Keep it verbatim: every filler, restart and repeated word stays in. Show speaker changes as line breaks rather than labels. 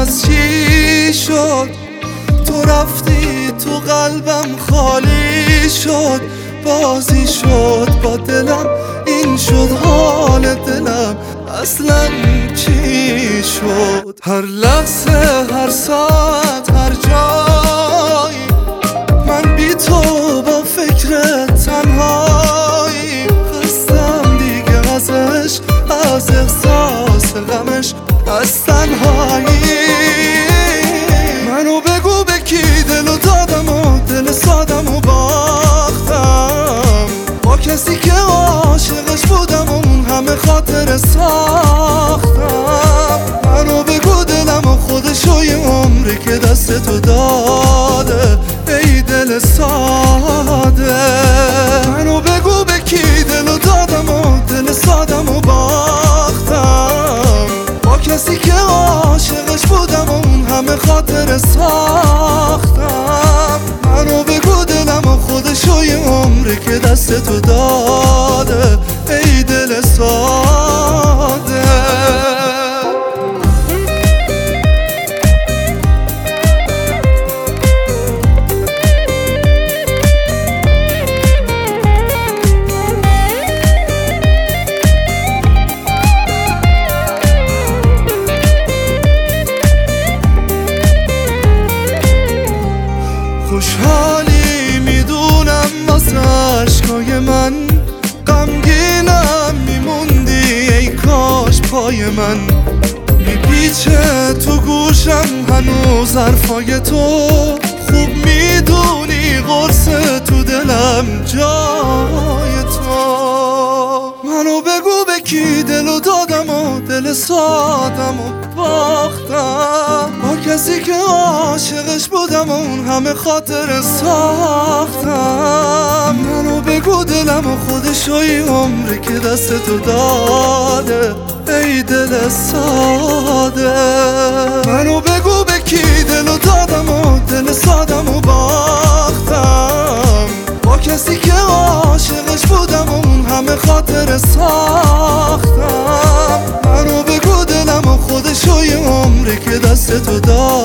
از چی شد؟ تو رفتی تو قلبم خالی شد، بازی شد با دلم، این شد حال دلم، اصلا چی شد؟ هر لحظه، هر ساعت، هر جایی من بی تو با فکر تنهایی، خستم دیگه از عشق، از احساس غمش، از تنهایی. منو بگو به کی دلو دادم و دل سادم و باختم، با کسی که عاشقش بودم و اون همه خاطر ساختم. منو بگو دلم و خودشو یه عمری که دست تو داده، ای دل ساده. منو بگو به کی دلو دادم و دل سادم و باختم، با کسی که عاشقش بودم و اون همه خاطر ساختم. منو بگو دلم و خودشو یه عمری که دست تو داده، ای دل ساده. خوشحالی میدونم واسه عشقای من، غمگینم میموندی ای کاش پای من، میپیچه تو گوشم هنوز حرفای تو، خوب میدونی قرص تو دلم جای تو. منو بگو به کی دلو دادم و دل سادم و باختم، با کسی که عاشقش بودم و اون همه خاطر ساختم. منو بگو دلم و خودشو یه عمری که دست تو داده، ای دل ساده. منو بگو به کی دلو دادم و دل سادم و باختم، با کسی که عاشقش بودم و اون همه خاطر ساختم. منو بگو دلم و خودشو یه عمری که دست تو داده،